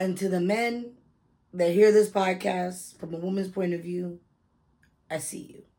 And to the men that hear this podcast from a woman's point of view, I see you.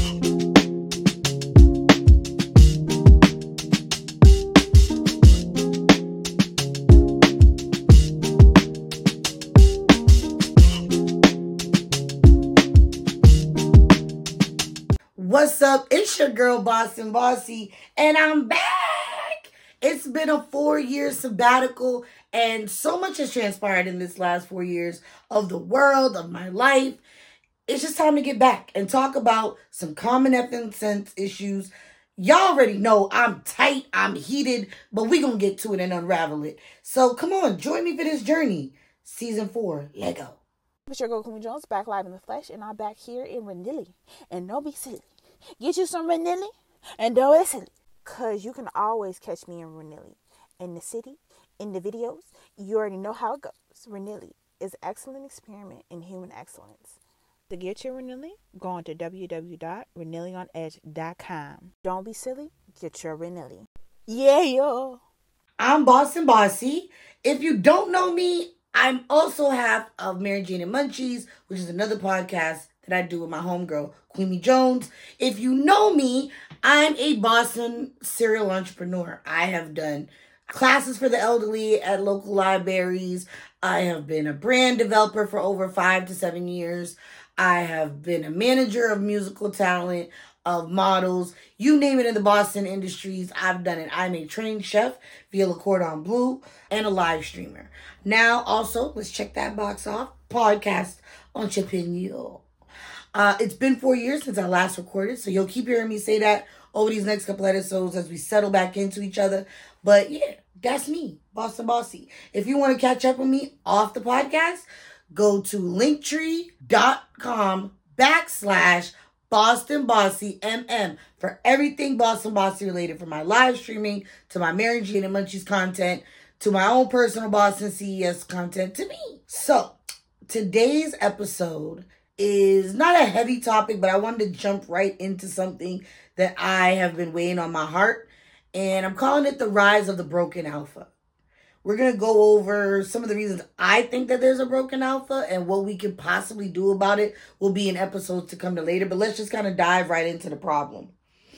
What's up? It's your girl, Boston Bossy, and I'm back. It's been a 4-year sabbatical, and so much has transpired in this last 4 years of the world, of my life. It's just time to get back and talk about some common effing sense issues. Y'all already know I'm tight, I'm heated, but we gonna get to it and unravel it. So come on, join me for this journey. Season 4, let go. It's your girl, Queen Jones, back live in the flesh, and I'm back here in Renilly. And don't be silly. Get you some Renilly, and don't be silly. Because you can always catch me in Renilly. In the city, in the videos, you already know how it goes. Renilly is an excellent experiment in human excellence. To get your Renilly, go on to www.renillionedge.com. Don't be silly, get your Renilly. Yeah, yo. I'm Boston Bossy. If you don't know me, I'm also half of Mary Jane and Munchies, which is another podcast that I do with my homegirl, Queenie Jones. If you know me, I'm a Boston serial entrepreneur. I have done classes for the elderly at local libraries. I have been a brand developer for over 5 to 7 years. I have been a manager of musical talent, of models, you name it in the Boston industries, I've done it. I'm a trained chef via Le Cordon Bleu and a live streamer. Now, also, let's check that box off. Podcast entrepreneur. It's been 4 years since I last recorded, so you'll keep hearing me say that over these next couple episodes as we settle back into each other. But yeah, that's me, Boston Bossy. If you want to catch up with me off the podcast, go to linktree.com/Boston Bossy MM for everything Boston Bossy related, from my live streaming to my Mary Jane and Munchies content to my own personal Boston CES content to me. So today's episode is not a heavy topic, but I wanted to jump right into something that I have been weighing on my heart, and I'm calling it the rise of the broken alpha. We're going to go over some of the reasons I think that there's a broken alpha, and what we could possibly do about it will be in episodes to come to later. But let's just kind of dive right into the problem.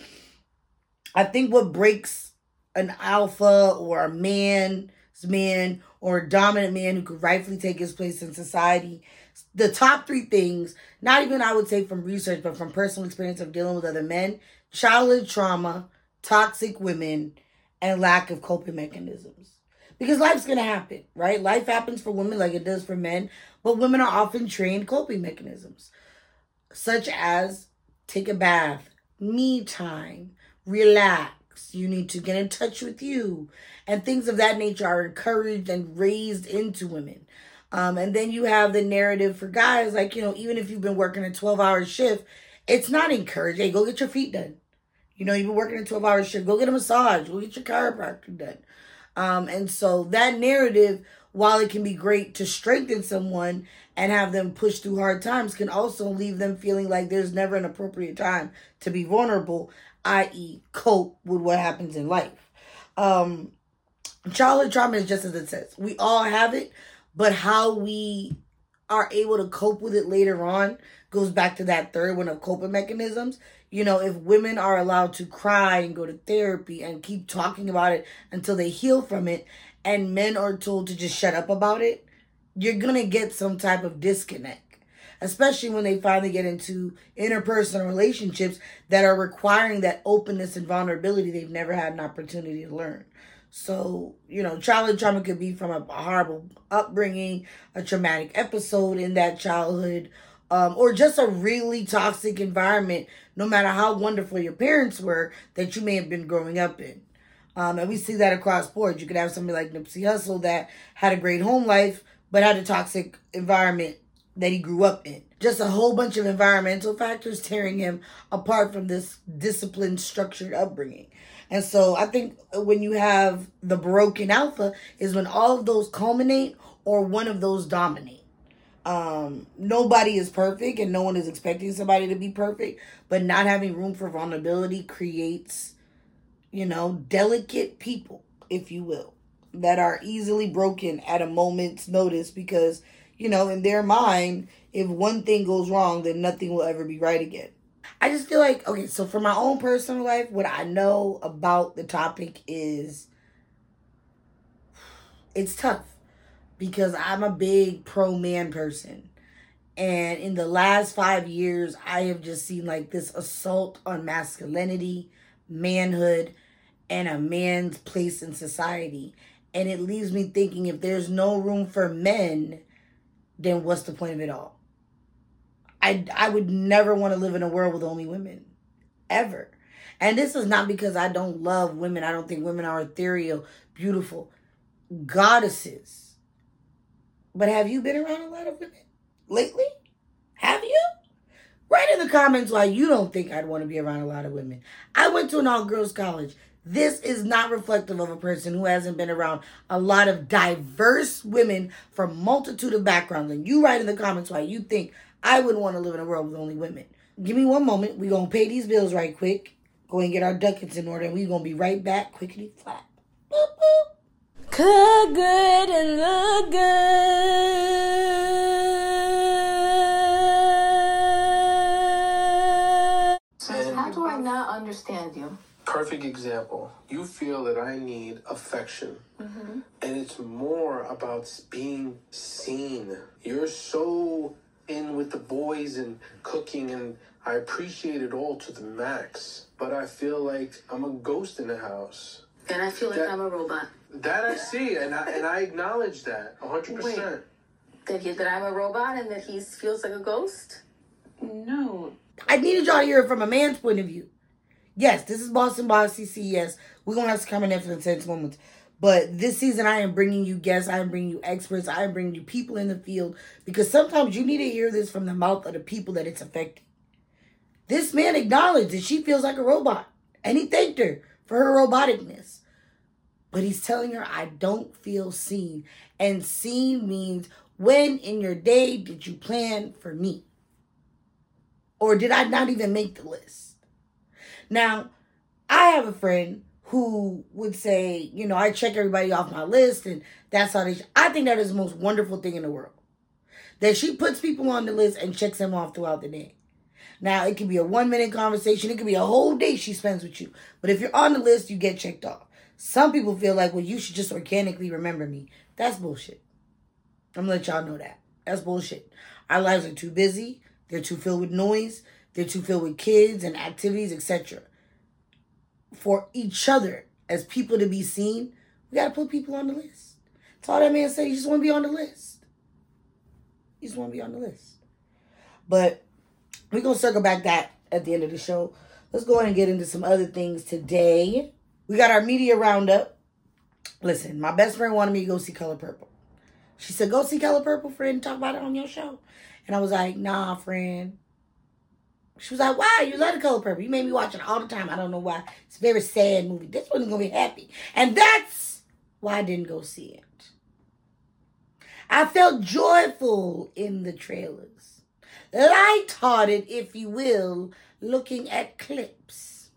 I think what breaks an alpha or a man's man or a dominant man who could rightfully take his place in society, the top 3 things, not even I would say from research, but from personal experience of dealing with other men: childhood trauma, toxic women, and lack of coping mechanisms. Because life's going to happen, right? Life happens for women like it does for men, but women are often trained coping mechanisms, such as take a bath, me time, relax, you need to get in touch with you, and things of that nature are encouraged and raised into women. And then you have the narrative for guys, like, even if you've been working a 12-hour shift, it's not encouraged. Hey, go get your feet done. You've been working a 12-hour shift, go get a massage, go get your chiropractor done. And so that narrative, while it can be great to strengthen someone and have them push through hard times, can also leave them feeling like there's never an appropriate time to be vulnerable, i.e. cope with what happens in life. Childhood trauma is just as it says. We all have it, but how we are able to cope with it later on goes back to that third one of coping mechanisms. If women are allowed to cry and go to therapy and keep talking about it until they heal from it, and men are told to just shut up about it, you're going to get some type of disconnect, especially when they finally get into interpersonal relationships that are requiring that openness and vulnerability they've never had an opportunity to learn. So, childhood trauma could be from a horrible upbringing, a traumatic episode in that childhood, or just a really toxic environment, no matter how wonderful your parents were, that you may have been growing up in. And we see that across board. You could have somebody like Nipsey Hussle that had a great home life, but had a toxic environment that he grew up in. Just a whole bunch of environmental factors tearing him apart from this disciplined, structured upbringing. And so I think when you have the broken alpha is when all of those culminate or one of those dominate. Nobody is perfect and no one is expecting somebody to be perfect, but not having room for vulnerability creates, delicate people, if you will. that are easily broken at a moment's notice because, in their mind, if one thing goes wrong, then nothing will ever be right again. I just feel like, okay, so for my own personal life, what I know about the topic is it's tough because I'm a big pro-man person. And in the last 5 years, I have just seen like this assault on masculinity, manhood, and a man's place in society. And it leaves me thinking if there's no room for men, then what's the point of it all? I would never want to live in a world with only women. Ever. And this is not because I don't love women. I don't think women are ethereal, beautiful goddesses. But have you been around a lot of women lately? Have you? Write in the comments why you don't think I'd want to be around a lot of women. I went to an all-girls college. This is not reflective of a person who hasn't been around a lot of diverse women from a multitude of backgrounds. And you write in the comments why you think I wouldn't want to live in a world with only women. Give me one moment. We're going to pay these bills right quick. Go and get our ducats in order. And we're going to be right back. Quickly flap. Boop, boop. Cook good and look good. How do I not understand you? Perfect example. You feel that I need affection. Mm-hmm. And it's more about being seen. You're so in with the boys and cooking, and I appreciate it all to the max. But I feel like I'm a ghost in the house. And I feel like I'm a robot. That I see, and I acknowledge that 100%. Wait, that I'm a robot and that he feels like a ghost? No. I needed y'all to hear it from a man's point of view. Yes, this is Boston Bossy CES. We're going to have to come in there for the 10 moments. But this season, I am bringing you guests. I am bringing you experts. I am bringing you people in the field. Because sometimes you need to hear this from the mouth of the people that it's affecting. This man acknowledged that she feels like a robot. And he thanked her for her roboticness. But he's telling her, I don't feel seen. And seen means, when in your day did you plan for me? Or did I not even make the list? Now, I have a friend who would say, I check everybody off my list and that's how I think that is the most wonderful thing in the world. That she puts people on the list and checks them off throughout the day. Now, it could be a 1-minute conversation. It could be a whole day she spends with you. But if you're on the list, you get checked off. Some people feel like, well, you should just organically remember me. That's bullshit. I'm going to let y'all know that. That's bullshit. Our lives are too busy. They're too filled with noise. They're too filled with kids and activities, etc. For each other, as people to be seen, we got to put people on the list. That's all that man said. You just want to be on the list. You just want to be on the list. But we're going to circle back that at the end of the show. Let's go ahead and get into some other things today. We got our media roundup. Listen, my best friend wanted me to go see Color Purple. She said, go see Color Purple, friend, talk about it on your show. And I was like, nah, friend. She was like, why? You love The Color Purple. You made me watch it all the time. I don't know why. It's a very sad movie. This one's going to be happy. And that's why I didn't go see it. I felt joyful in the trailers. Lighthearted, if you will, looking at clips.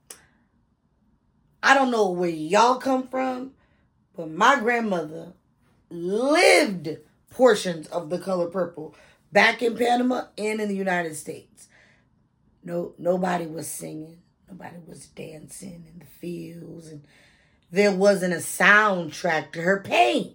I don't know where y'all come from, but my grandmother lived portions of The Color Purple back in Panama and in the United States. No, nobody was singing. Nobody was dancing in the fields. And there wasn't a soundtrack to her pain.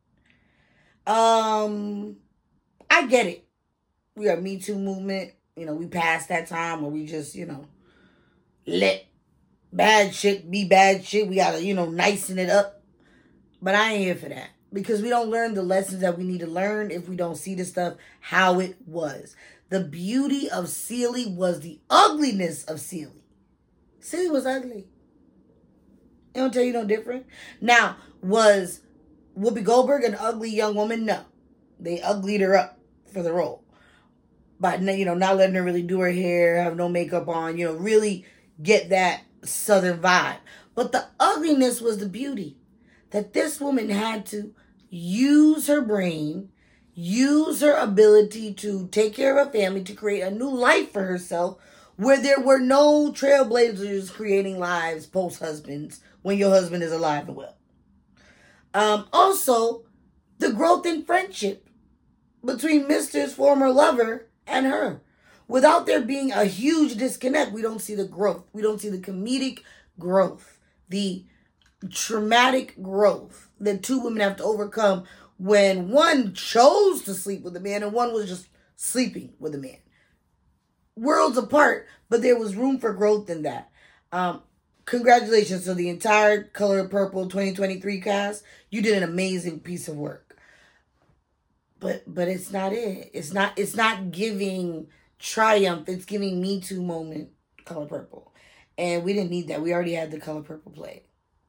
I get it. We are Me Too movement. We passed that time where we just, let bad shit be bad shit. We gotta, nicen it up. But I ain't here for that. Because we don't learn the lessons that we need to learn if we don't see the stuff how it was. The beauty of Celie was the ugliness of Celie. Celie was ugly. It don't tell you no different. Now, was Whoopi Goldberg an ugly young woman? No. They uglied her up for the role. But, not letting her really do her hair, have no makeup on, really get that Southern vibe. But the ugliness was the beauty. That this woman had to use her brain, use her ability to take care of her family, to create a new life for herself, where there were no trailblazers creating lives post-husbands when your husband is alive and well. Also, the growth in friendship between Mr.'s former lover and her. Without there being a huge disconnect, we don't see the growth. We don't see the comedic growth, the traumatic growth that two women have to overcome when one chose to sleep with a man and one was just sleeping with a man. Worlds apart, but there was room for growth in that. Congratulations to the entire Color Purple 2023 cast. You did an amazing piece of work. But it's not it. It's not giving triumph. It's giving Me Too moment, Color Purple. And we didn't need that. We already had the Color Purple play.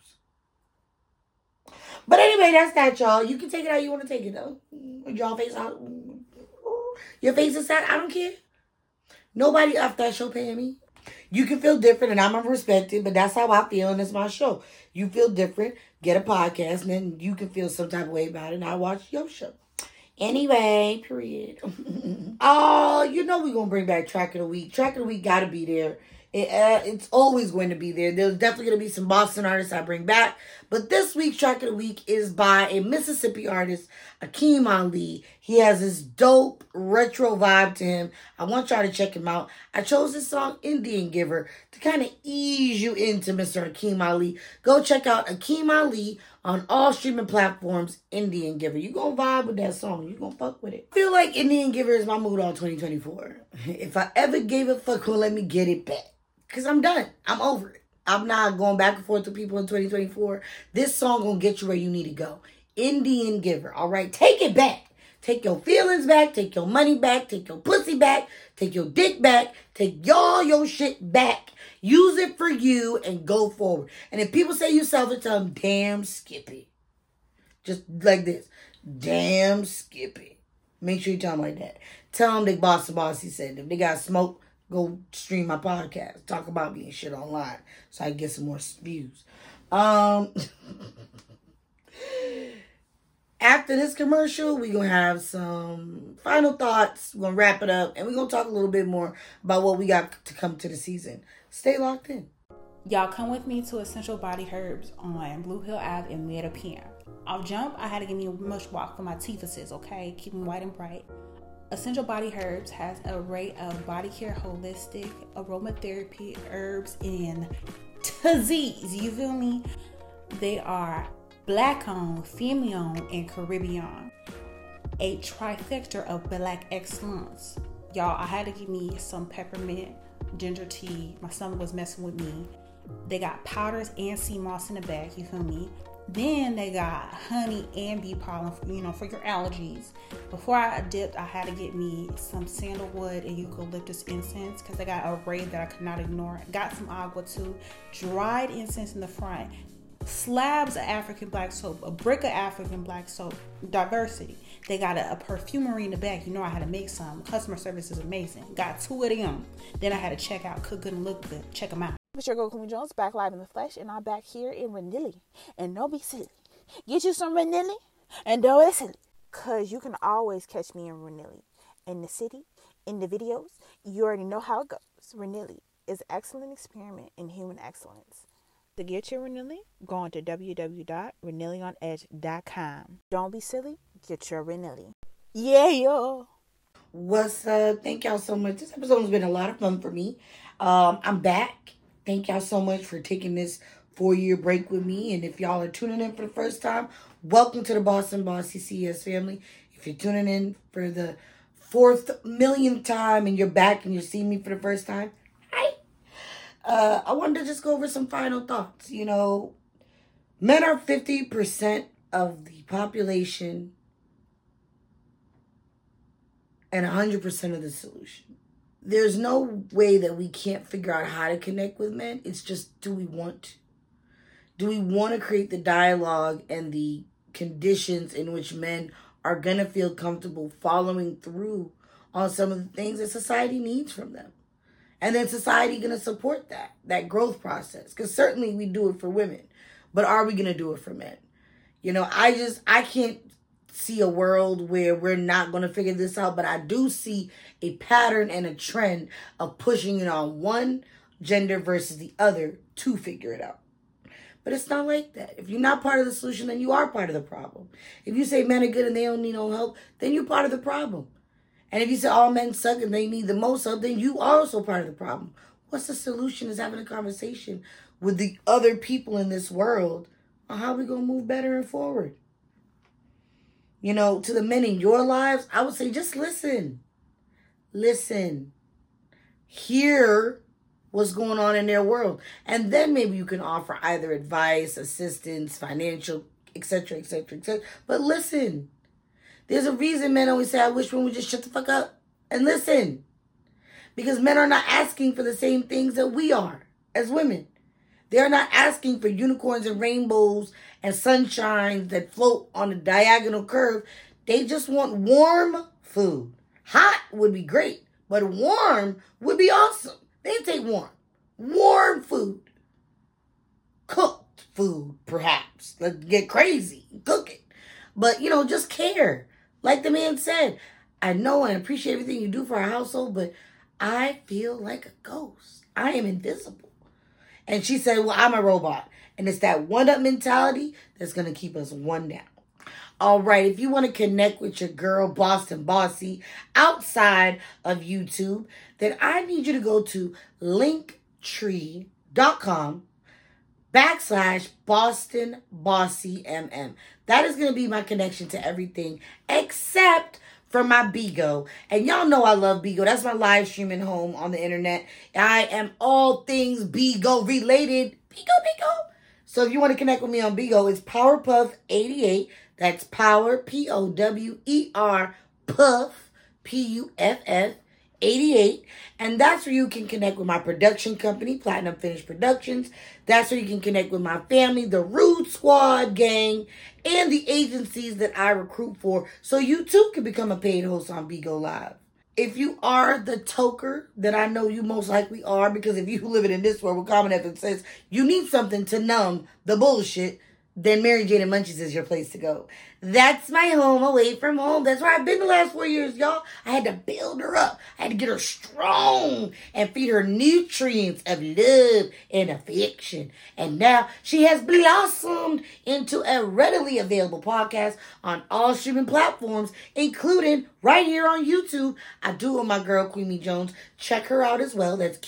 But anyway, that's that, y'all. You can take it how you want to take it, though. Y'all face out. Your face is sad. I don't care. Nobody off that show paying me. You can feel different, and I'm going to respect it, but that's how I feel, and it's my show. You feel different, get a podcast, and then you can feel some type of way about it, and I watch your show. Anyway, period. Oh, you know we're going to bring back Track of the Week. Track of the Week got to be there. It's always going to be there. There's definitely going to be some Boston artists I bring back. But this week's Track of the Week is by a Mississippi artist, Akeem Ali. He has this dope retro vibe to him. I want y'all to check him out. I chose this song, Indian Giver, to kind of ease you into Mr. Akeem Ali. Go check out Akeem Ali on all streaming platforms, Indian Giver. You gonna vibe with that song. You gonna fuck with it. I feel like Indian Giver is my mood all 2024. If I ever gave a fuck, let me get it back. Because I'm done. I'm over it. I'm not going back and forth with people in 2024. This song gonna get you where you need to go. Indian Giver. All right? Take it back. Take your feelings back. Take your money back. Take your pussy back. Take your dick back. Take all your shit back. Use it for you and go forward. And if people say you selfish, tell them, damn, skip it. Just like this. Damn, skip it. Make sure you tell them like that. Tell them that Bossy said if they got smoke, go stream my podcast. Talk about me and shit online so I can get some more views. After this commercial, we're going to have some final thoughts. We're going to wrap it up. And we're going to talk a little bit more about what we got to come to the season. Stay locked in. Y'all come with me to Essential Body Herbs on Blue Hill Ave in Meta PM. Off jump, I had to give me a mush walk for my teethuses, okay? Keep them white and bright. Essential Body Herbs has an array of body care, holistic, aromatherapy, herbs, and disease. You feel me? They are Black-owned, female-owned, and Caribbean. A trifecta of Black excellence. Y'all, I had to give me some peppermint, ginger tea. My stomach was messing with me. They got powders and sea moss in the bag, you feel me? Then they got honey and bee pollen, for your allergies. Before I dipped, I had to get me some sandalwood and eucalyptus incense because they got an array that I could not ignore. Got some agua too. Dried incense in the front. Slabs of African black soap. A brick of African black soap. Diversity. They got a perfumery in the back. I had to make some. Customer service is amazing. Got 2 of them. Then I had to check out. Cook good and look good. Check them out. It's your girl, Queen Jones, back live in the flesh, and I'm back here in Renilly. And don't be silly. Get you some Renilly, and don't be silly. Because you can always catch me in Renilly. In the city, in the videos, you already know how it goes. Renilly is an excellent experiment in human excellence. To get your Renilly, go on to www.renillionedge.com. Don't be silly, get your Renilly. Yeah, yo. What's up? Thank y'all so much. This episode has been a lot of fun for me. I'm back. Thank y'all so much for taking this 4-year break with me. And if y'all are tuning in for the first time, welcome to the Boston Bossy CES family. If you're tuning in for the 4th millionth time and you're back and you're seeing me for the first time, hi. I wanted to just go over some final thoughts. Men are 50% of the population and 100% of the solution. There's no way that we can't figure out how to connect with men. It's just, do we want to? Do we want to create the dialogue and the conditions in which men are going to feel comfortable following through on some of the things that society needs from them? And then society going to support that growth process? Because certainly we do it for women. But are we going to do it for men? I can't see a world where we're not going to figure this out, but I do see a pattern and a trend of pushing it on one gender versus the other to figure it out. But it's not like that. If you're not part of the solution, then you are part of the problem. If you say men are good and they don't need no help, then you're part of the problem. And if you say all men suck and they need the most help, then you are also part of the problem. What's the solution is having a conversation with the other people in this world on how we're going to move better and forward. You know, to the men in your lives, I would say just listen. Listen. Hear what's going on in their world. And then maybe you can offer either advice, assistance, financial, etc., etc., etc. But listen. There's a reason men always say, I wish women would just shut the fuck up and listen. Because men are not asking for the same things that we are as women. They're not asking for unicorns and rainbows and sunshines that float on a diagonal curve. They just want warm food. Hot would be great, but warm would be awesome. They take warm. Warm food. Cooked food, perhaps. Let's get crazy. Cook it. But, you know, just care. Like the man said, I know and appreciate everything you do for our household, but I feel like a ghost. I am invisible. And she said, well, I'm a robot. And it's that one-up mentality that's going to keep us one down. All right, if you want to connect with your girl, Boston Bossy, outside of YouTube, then I need you to go to linktree.com/Boston Bossy MM. That is going to be my connection to everything except for my Bigo. And y'all know I love Bigo. That's my live streaming home on the internet. I am all things Bigo related. Bigo. So if you want to connect with me on Bigo, it's Powerpuff88. That's Power, P-O-W-E-R, Puff, P-U-F-F, 88. And that's where you can connect with my production company, Platinum Finished Productions. That's where you can connect with my family, the Rude Squad gang, and the agencies that I recruit for, so you too can become a paid host on Bigo Live. If you are the toker that I know you most likely are, because if you living in this world with Common F says you need something to numb the bullshit, then Mary Jane and Munchies is your place to go. That's my home away from home. That's where I've been the last 4 years, y'all. I had to build her up. I had to get her strong and feed her nutrients of love and affection. And now she has blossomed into a readily available podcast on all streaming platforms, including right here on YouTube. I do with my girl, Queenie Jones. Check her out as well. That's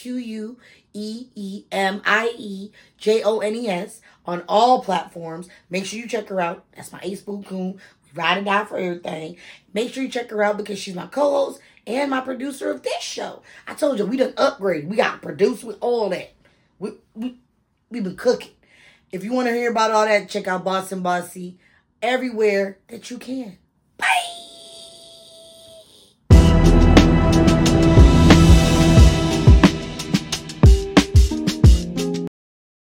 QUEEMIEJONES. On all platforms. Make sure you check her out. That's my ace boo coon. We ride and die for everything. Make sure you check her out because she's my co-host and my producer of this show. I told you, we done upgraded. We got produced with all that. We've been cooking. If you want to hear about all that, check out Boston Bossy everywhere that you can.